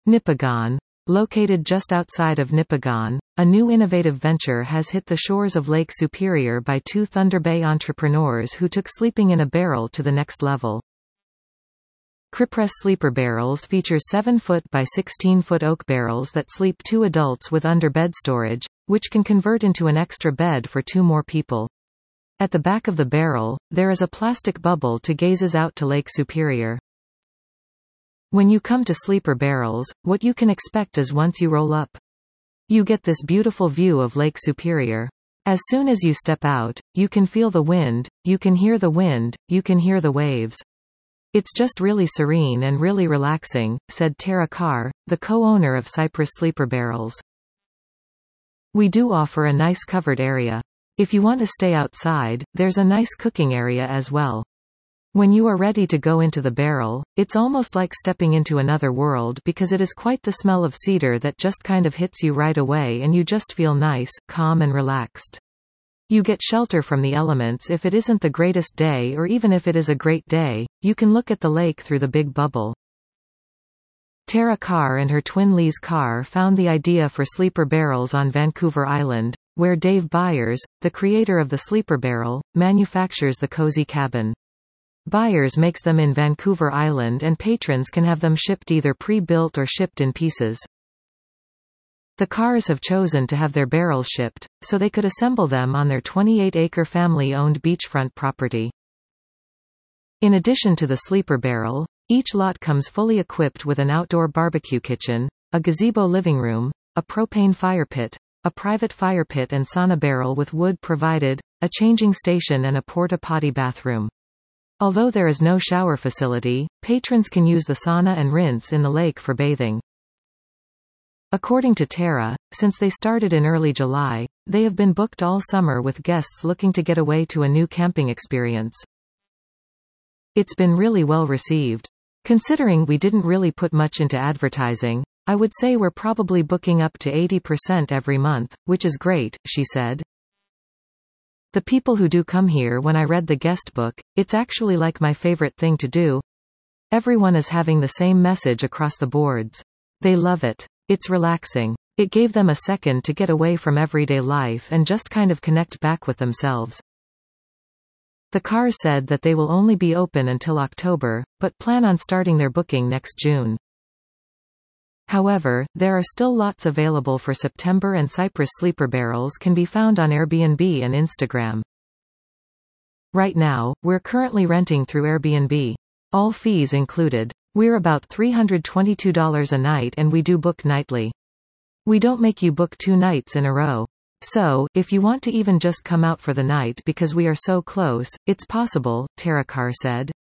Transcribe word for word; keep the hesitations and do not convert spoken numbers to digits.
Nipigon. Located just outside of Nipigon, a new innovative venture has hit the shores of Lake Superior by two Thunder Bay entrepreneurs who took sleeping in a barrel to the next level. Cripress Sleeper Barrels features seven foot by sixteen foot oak barrels that sleep two adults with under-bed storage, which can convert into an extra bed for two more people. At the back of the barrel, there is a plastic bubble to gazes out to Lake Superior. When you come to Sleeper Barrels, what you can expect is once you roll up, you get this beautiful view of Lake Superior. As soon as you step out, you can feel the wind, you can hear the wind, you can hear the waves. It's just really serene and really relaxing, said Tara Carr, the co-owner of Cypress Sleeper Barrels. We do offer a nice covered area. If you want to stay outside, there's a nice cooking area as well. When you are ready to go into the barrel, it's almost like stepping into another world because it is quite the smell of cedar that just kind of hits you right away and you just feel nice, calm and relaxed. You get shelter from the elements if it isn't the greatest day, or even if it is a great day, you can look at the lake through the big bubble. Tara Carr and her twin Lise Carr found the idea for Sleeper Barrels on Vancouver Island, where Dave Byers, the creator of the Sleeper Barrel, manufactures the cozy cabin. Byers makes them in Vancouver Island and patrons can have them shipped either pre-built or shipped in pieces. The Carrs have chosen to have their barrels shipped, so they could assemble them on their twenty-eight acre family-owned beachfront property. In addition to the Sleeper Barrel, each lot comes fully equipped with an outdoor barbecue kitchen, a gazebo living room, a propane fire pit, a private fire pit and sauna barrel with wood provided, a changing station and a porta-potty bathroom. Although there is no shower facility, patrons can use the sauna and rinse in the lake for bathing. According to Tara, since they started in early July, they have been booked all summer with guests looking to get away to a new camping experience. It's been really well received. Considering we didn't really put much into advertising, I would say we're probably booking up to eighty percent every month, which is great, she said. The people who do come here, when I read the guest book, it's actually like my favorite thing to do. Everyone is having the same message across the boards. They love it. It's relaxing. It gave them a second to get away from everyday life and just kind of connect back with themselves. The Carrs said that they will only be open until October, but plan on starting their booking next June. However, there are still lots available for September, and Cypress Sleeper Barrels can be found on Airbnb and Instagram. Right now, we're currently renting through Airbnb. All fees included. We're about three hundred twenty-two dollars a night and we do book nightly. We don't make you book two nights in a row. So, if you want to even just come out for the night because we are so close, it's possible, Tara Carr said.